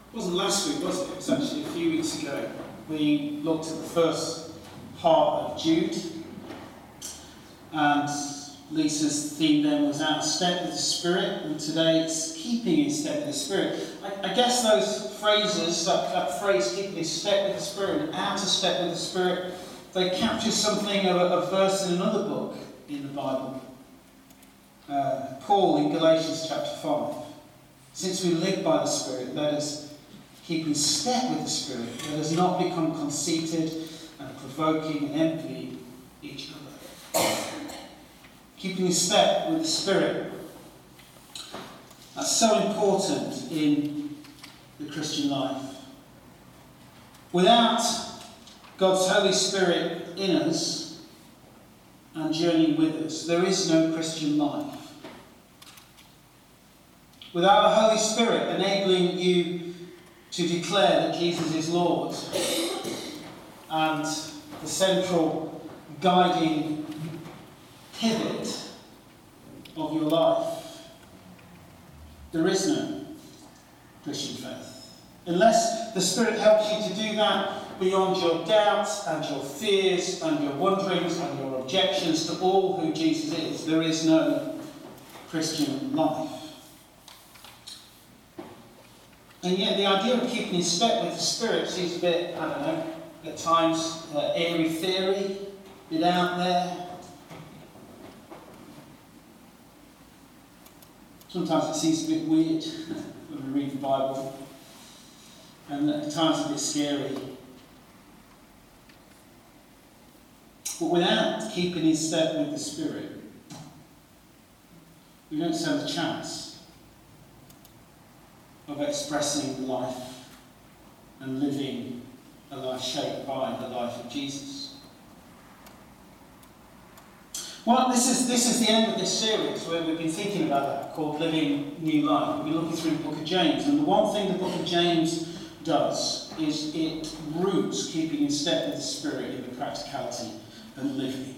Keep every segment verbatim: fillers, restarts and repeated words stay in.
It wasn't last week, was it? It was actually a few weeks ago. We looked at the first part of Jude, and Lisa's theme then was out of step with the Spirit, and today it's keeping in step with the Spirit. I, I guess those phrases, that, that phrase keeping in step with the Spirit and out of step with the Spirit, they capture something of a, a verse in another book in the Bible. Uh, Paul in Galatians chapter five. Since we live by the Spirit, let us keep in step with the Spirit. Let us not become conceited and provoking and envy each other. Keeping in step with the Spirit. That's so important in the Christian life. Without God's Holy Spirit in us and journeying with us, there is no Christian life. Without the Holy Spirit enabling you to declare that Jesus is Lord and the central guiding pivot of your life, there is no Christian faith. Unless the Spirit helps you to do that beyond your doubts and your fears and your wonderings and your objections to all who Jesus is, there is no Christian life. And yet the idea of keeping in step with the Spirit seems a bit, I don't know, at times uh, airy theory, a bit out there. Sometimes it seems a bit weird when we read the Bible, and at times a bit scary. But without keeping in step with the Spirit, we don't stand a chance of expressing life and living a life shaped by the life of Jesus. Well, this is this is the end of this series where we've been thinking about that, called Living New Life. We've been looking through the book of James, and the one thing the book of James does is it roots keeping in step with the Spirit in the practicality and living.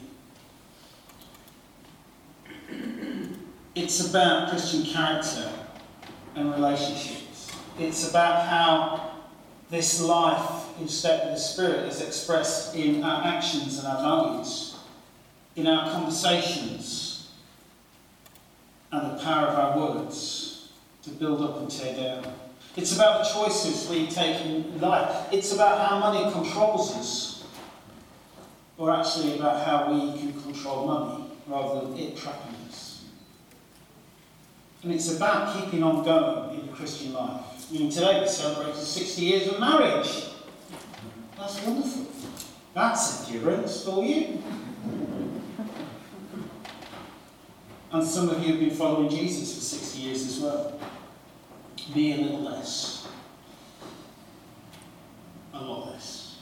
It's about Christian character and relationships. It's about how this life in step with the Spirit is expressed in our actions and our values, in our conversations, and the power of our words to build up and tear down. It's about the choices we take in life. It's about how money controls us, or actually about how we can control money rather than it trapping us. And it's about keeping on going in the Christian life. I mean, today we celebrated sixty years of marriage. That's wonderful. That's endurance for you. And some of you have been following Jesus for sixty years as well. Me a little less. A lot less.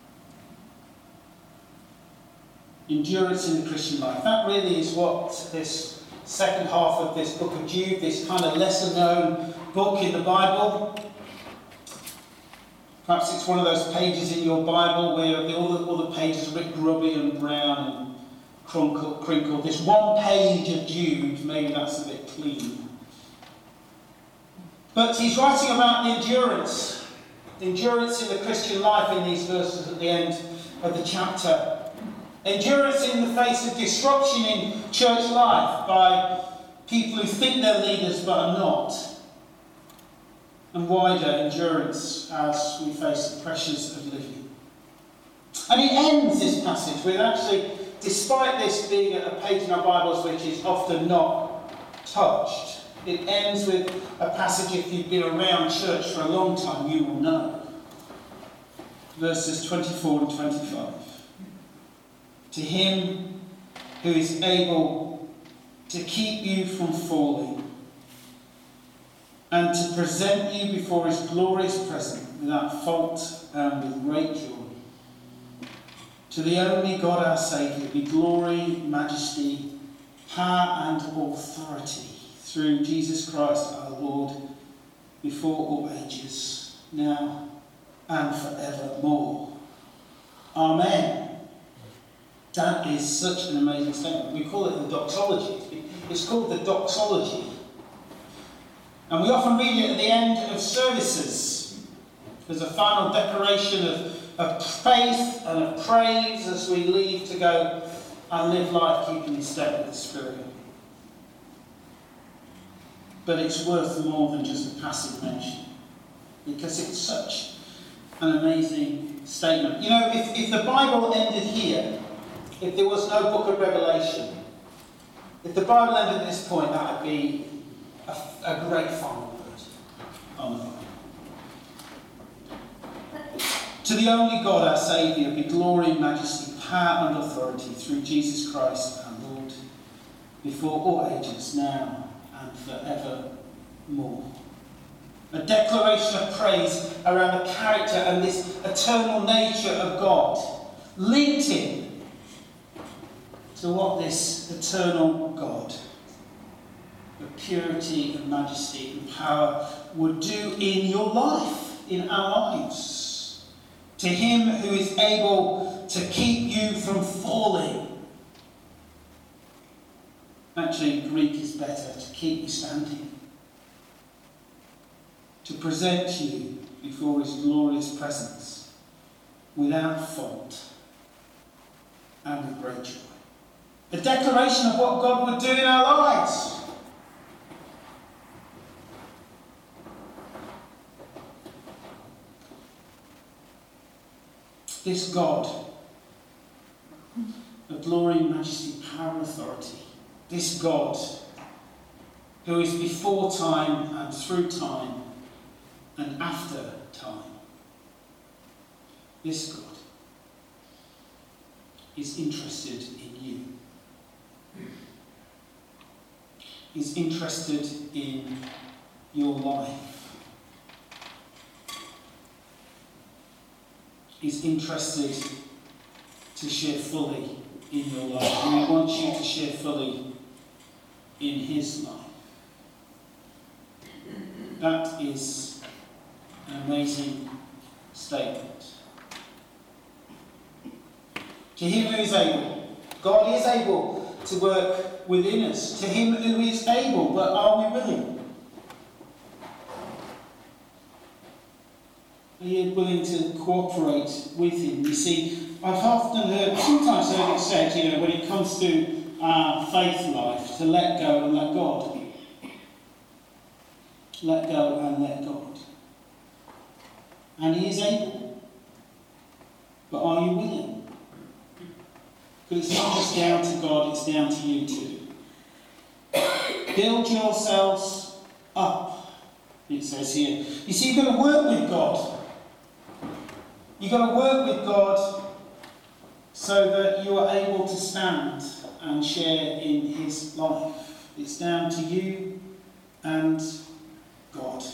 Endurance in the Christian life. That really is what this second half of this book of Jude, this kind of lesser known book in the Bible. Perhaps it's one of those pages in your Bible where the, all, the, all the pages are a bit grubby and brown and crinkled, crinkled. This one page of Jude, maybe that's a bit clean. But he's writing about the endurance, the endurance in the Christian life in these verses at the end of the chapter. Endurance in the face of disruption in church life by people who think they're leaders but are not. And wider endurance as we face the pressures of living. And he ends this passage with actually, despite this being a page in our Bibles which is often not touched, it ends with a passage, if you've been around church for a long time, you will know. Verses twenty-four and twenty-five. To him who is able to keep you from falling and to present you before his glorious presence without fault and with great joy. To the only God our Saviour be glory, majesty, power and authority through Jesus Christ our Lord, before all ages, now and forevermore. Amen. That is such an amazing statement. We call it the doxology. It's called the doxology. And we often read it at the end of services. There's a final declaration of, of faith and of praise as we leave to go and live life keeping in step with the Spirit. But it's worth more than just a passive mention, because it's such an amazing statement. You know, if, if the Bible ended here, if there was no book of Revelation, if the Bible ended at this point, that would be a, a great final word on the Bible. To the only God, our Saviour, be glory, majesty, power and authority through Jesus Christ our Lord, before all ages, now and forevermore. A declaration of praise around the character and this eternal nature of God, linked in to what this eternal God, of purity and majesty and power, would do in your life, in our lives. To him who is able to keep you from falling. Actually, Greek is better, to keep you standing. To present you before his glorious presence without fault and with great joy. A declaration of what God would do in our lives. This God of glory, majesty, power and authority. This God who is before time and through time and after time. This God is interested in you. Is interested in your life. Is interested to share fully in your life. And he wants you to share fully in his life. That is an amazing statement. To him who is able, God is able to work within us. To him who is able, but are we willing? Are you willing to cooperate with him? You see, I've often heard, sometimes heard it said, you know, when it comes to our faith life, to let go and let God. Let go and let God. And he is able. But are you willing? Because it's not just down to God, it's down to you too. Build yourselves up, it says here. You see, you've got to work with God. You've got to work with God so that you are able to stand and share in his life. It's down to you and God.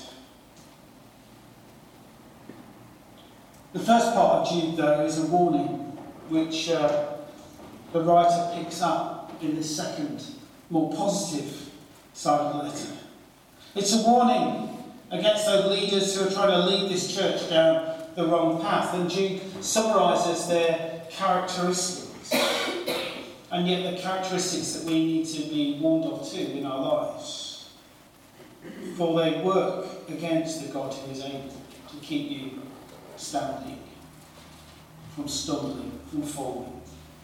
The first part of Jude, though, is a warning which uh, the writer picks up in the second, more positive side of the letter. It's a warning against those leaders who are trying to lead this church down the wrong path, and Jude summarises their characteristics, and yet the characteristics that we need to be warned of too in our lives, for they work against the God who is able to keep you standing, from stumbling, from falling.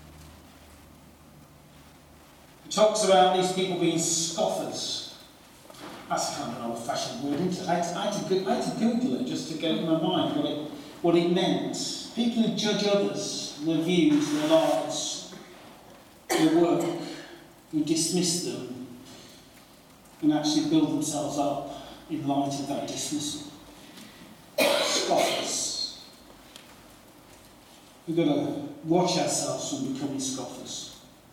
He talks about these people being scoffers. That's kind of an old-fashioned word, isn't it? I had, to, I, had to, I had to Google it just to get it in my mind what it, what it meant. People who judge others, their views, their lives, their work, who dismiss them and actually build themselves up in light of that dismissal. Scoffers. We've got to watch ourselves from becoming scoffers.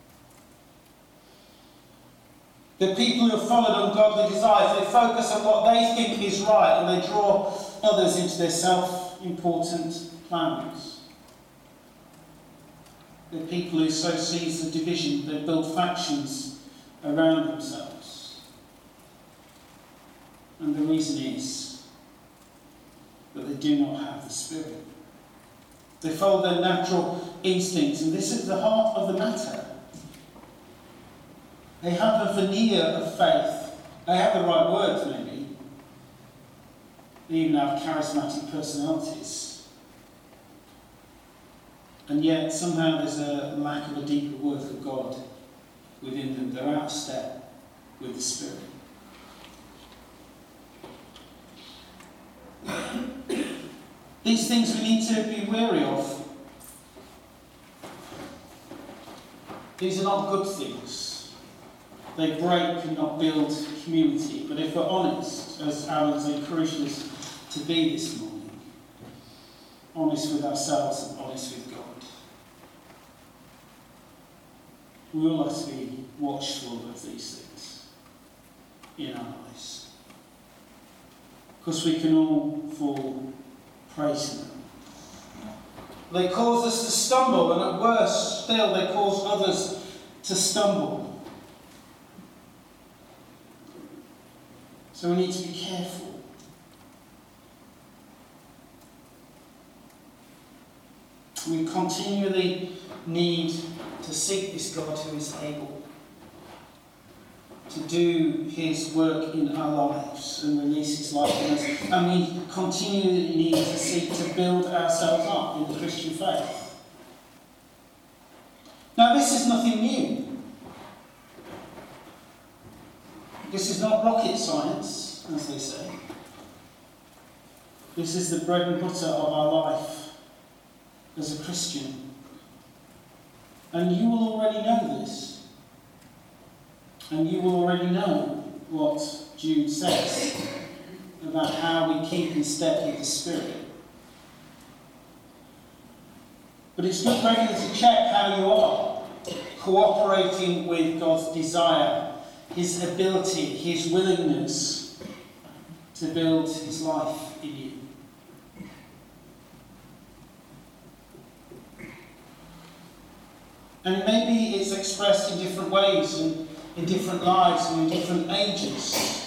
The people who have followed ungodly desires, they focus on what they think is right and they draw others into their self-important plans. The people who so seize the division, they build factions around themselves. And the reason is that they do not have the Spirit. They follow their natural instincts, and this is the heart of the matter. They have a veneer of faith. They have the right words, maybe. They even have charismatic personalities. And yet somehow there's a lack of a deeper work of God within them. They're out of step with the Spirit. These things we need to be wary of. These are not good things. They break and not build community. But if we're honest, as Alan's encouraged us to be this morning, honest with ourselves and honest with God, we all have to be watchful of these things in our lives. Because we can all fall prey to them. They cause us to stumble, and at worst still, they cause others to stumble. So we need to be careful. We continually need to seek this God who is able to do his work in our lives and release his life in us. And we continually need to seek to build ourselves up in the Christian faith. Now, this is nothing new. This is not rocket science, as they say. This is the bread and butter of our life as a Christian. And you will already know this. And you will already know what Jude says about how we keep in step with the Spirit. But it's good regularly to check how you are cooperating with God's desire, his ability, his willingness to build his life in you. And maybe it's expressed in different ways and in different lives and in different ages.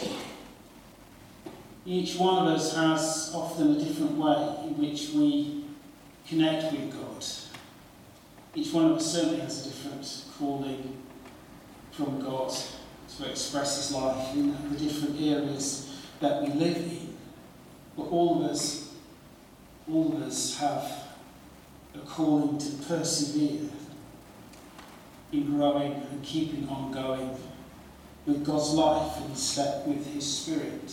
Each one of us has often a different way in which we connect with God. Each one of us certainly has a different calling from God to express his life in the different areas that we live in. But all of us, all of us have a calling to persevere in growing and keeping on going with God's life in step with his Spirit.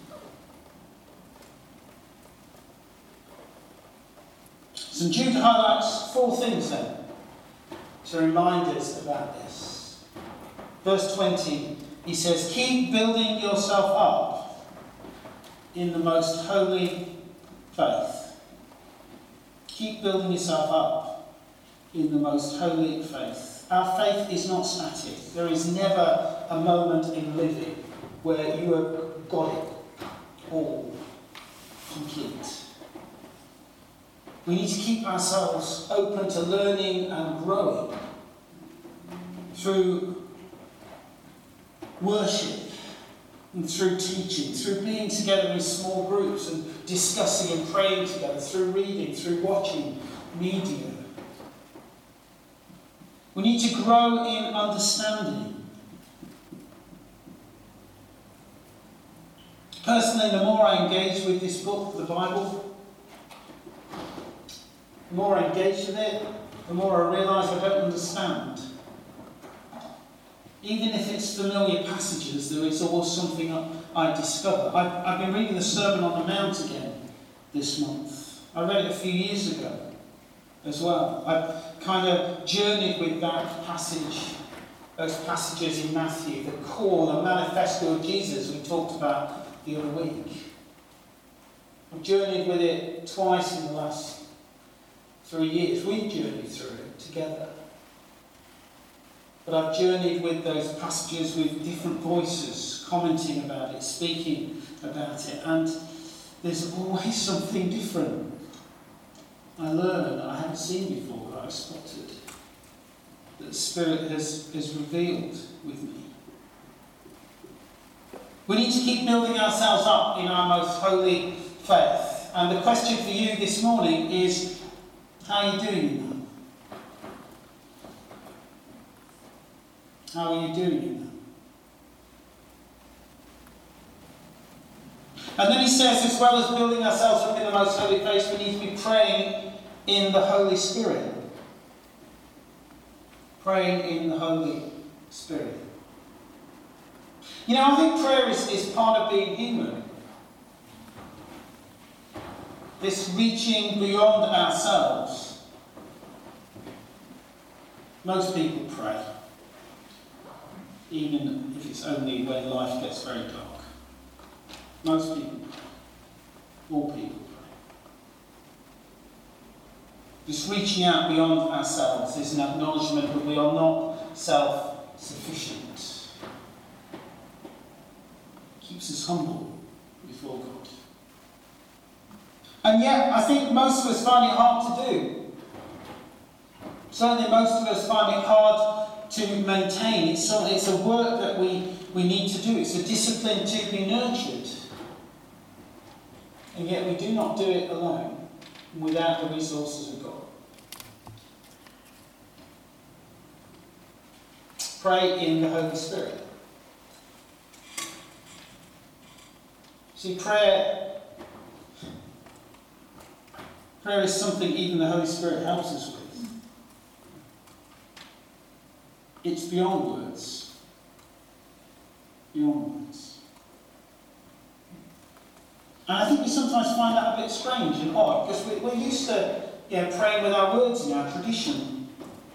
So Jude highlights four things then to remind us about this. Verse twenty, he says, keep building yourself up in the most holy faith. Keep building yourself up in the most holy faith. Our faith is not static. There is never a moment in living where you have got it all complete. We need to keep ourselves open to learning and growing through worship and through teaching, through being together in small groups and discussing and praying together, through reading, through watching media. We need to grow in understanding. Personally, the more I engage with this book, the Bible, the more I engage with it, the more I realise I don't understand. Even if it's familiar passages, there is always something I discover. I've, I've been reading the Sermon on the Mount again this month. I read it a few years ago as well. I've kind of journeyed with that passage, those passages in Matthew, the call, the manifesto of Jesus we talked about the other week. I've journeyed with it twice in the last three years. We've journeyed through it together. But I've journeyed with those passages with different voices, commenting about it, speaking about it, and there's always something different I learn that I haven't seen before, that I've spotted, that the Spirit has, has revealed with me. We need to keep building ourselves up in our most holy faith. And the question for you this morning is, how are you doing in that? How are you doing in that? And then he says, as well as building ourselves up in the most holy faith, we need to be praying in the Holy Spirit. Praying in the Holy Spirit. You know, I think prayer is, is part of being human. This reaching beyond ourselves. Most people pray. Even if it's only when life gets very dark. Most people pray. All people pray. This reaching out beyond ourselves is an acknowledgement that we are not self-sufficient. Keeps us humble before God. And yet, I think most of us find it hard to do. Certainly most of us find it hard to maintain. It's a, it's a work that we, we need to do. It's a discipline to be nurtured. And yet we do not do it alone, without the resources of God. Pray in the Holy Spirit. See, prayer, prayer is something even the Holy Spirit helps us with. It's beyond words. Beyond words. And I think we sometimes find that a bit strange and odd, because we, we're used to you know, praying with our words in our tradition.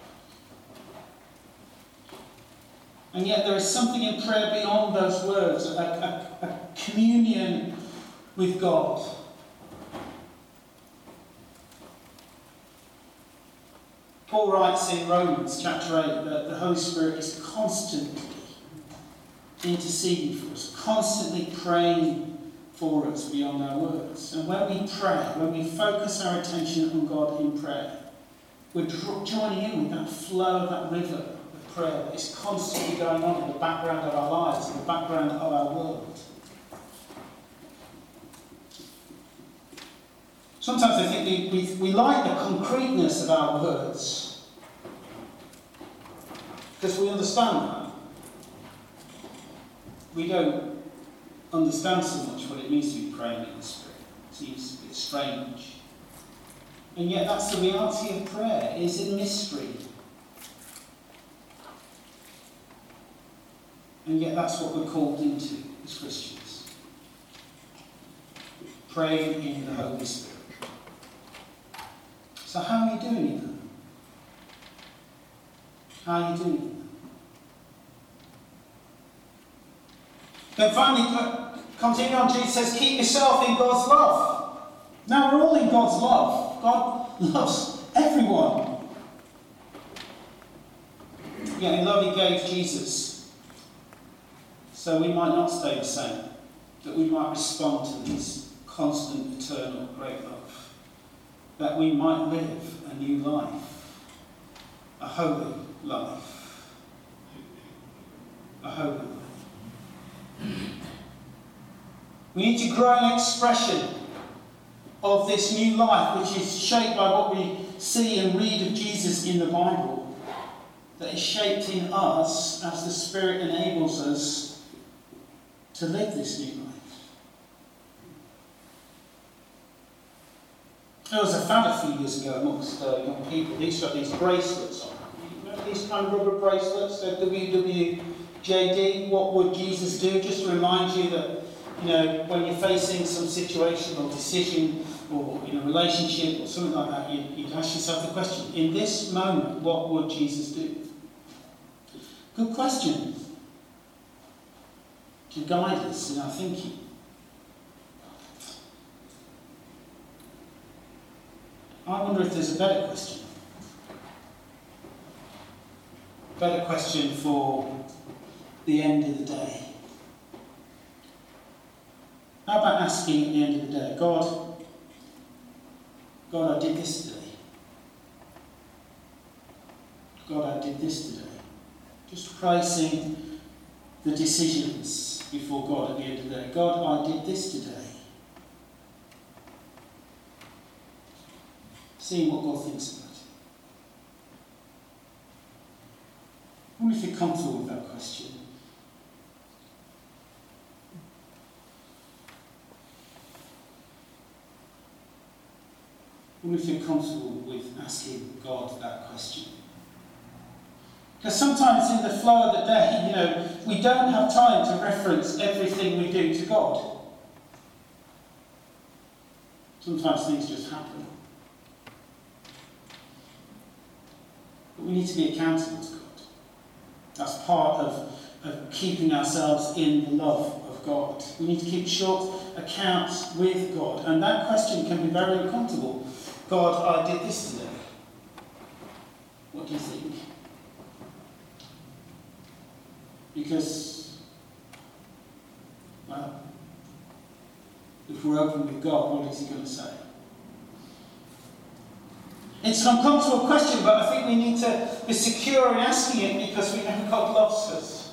And yet there is something in prayer beyond those words, a, a, a communion with God. Paul writes in Romans chapter eight that the Holy Spirit is constantly interceding for us, constantly praying for us beyond our words. And when we pray, when we focus our attention on God in prayer, we're joining in with that flow of that river of prayer that is constantly going on in the background of our lives, in the background of our world. Sometimes I think we, we, we like the concreteness of our words because we understand that. We don't understand so much what it means to be praying in the Spirit. It seems a bit strange. And yet that's the reality of prayer. It is a mystery. And yet that's what we're called into as Christians. Praying in the Holy Spirit. So how are you doing it then? How are you doing it then? Then finally, continue on, Jesus says, keep yourself in God's love. Now we're all in God's love. God loves everyone. Yet in love he gave Jesus, so we might not stay the same, that we might respond to his constant, eternal, great love. That we might live a new life, a holy life, a holy life. We need to grow an expression of this new life, which is shaped by what we see and read of Jesus in the Bible, that is shaped in us as the Spirit enables us to live this new life. There was a fad a few years ago amongst uh, young people. They used to have these bracelets on. You know, these kind of rubber bracelets, so W W J D, what would Jesus do? Just to remind you that, you know, when you're facing some situation or decision or in a relationship or something like that, you'd, you'd ask yourself the question, in this moment, what would Jesus do? Good question to guide us in our thinking. I wonder if there's a better question. Better question for the end of the day. How about asking at the end of the day, God, God, I did this today. God, I did this today. Just placing the decisions before God at the end of the day. God, I did this today. Seeing what God thinks about it. I wonder if you're comfortable with that question. When we feel comfortable with asking God that question. Because sometimes in the flow of the day, you know, we don't have time to reference everything we do to God. Sometimes things just happen. But we need to be accountable to God. That's part of, of keeping ourselves in the love of God. We need to keep short accounts with God. And that question can be very uncomfortable. God, I did this today. What do you think? Because, well, if we're open with God, what is he going to say? It's an uncomfortable question, but I think we need to be secure in asking it because we know God loves us.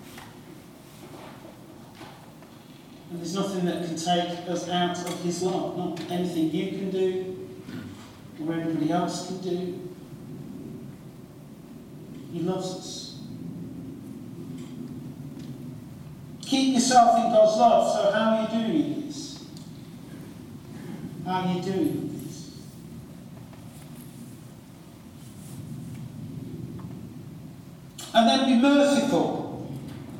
And there's nothing that can take us out of his love. Not anything you can do or anybody else can do. He loves us. Keep yourself in God's love. So how are you doing this? How are you doing this? And then be merciful.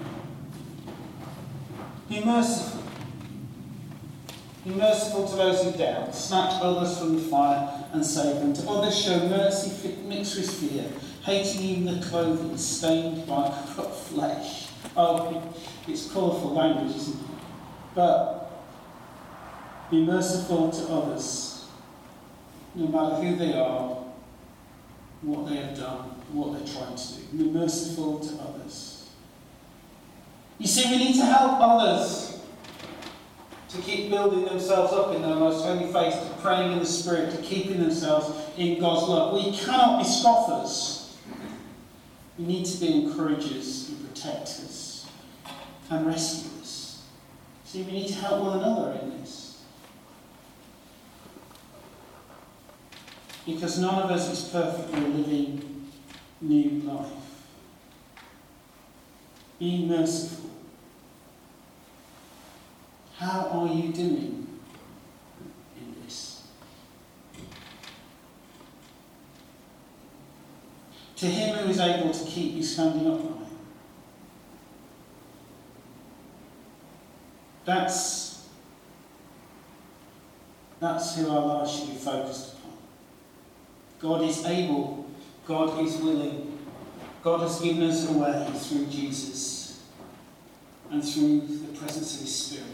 Be merciful. Be merciful to those who doubt. Snatch others from the fire and save them. To others show mercy mixed with fear, hating even the clothing stained by corrupt flesh. Oh, it's colourful language, isn't it? But be merciful to others, no matter who they are, what they have done, what they're trying to do. Be merciful to others. You see, we need to help others to keep building themselves up in their most holy faith, to praying in the Spirit, to keeping themselves in God's love. We cannot be scoffers. We need to be encouragers and protectors and rescuers. See, we need to help one another in this. Because none of us is perfectly living new life. Be merciful. How are you doing in this? To him who is able to keep you standing upright. That's, that's who our lives should be focused upon. God is able. God is willing. God has given us a way through Jesus and through the presence of his Spirit.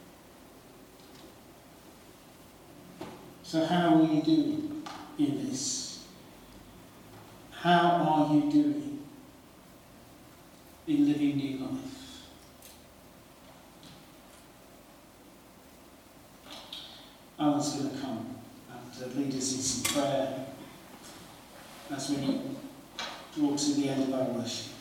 So how are you doing in this? How are you doing in living new life? Alan's going to come and uh, lead us in some prayer as we draw to the end of our worship.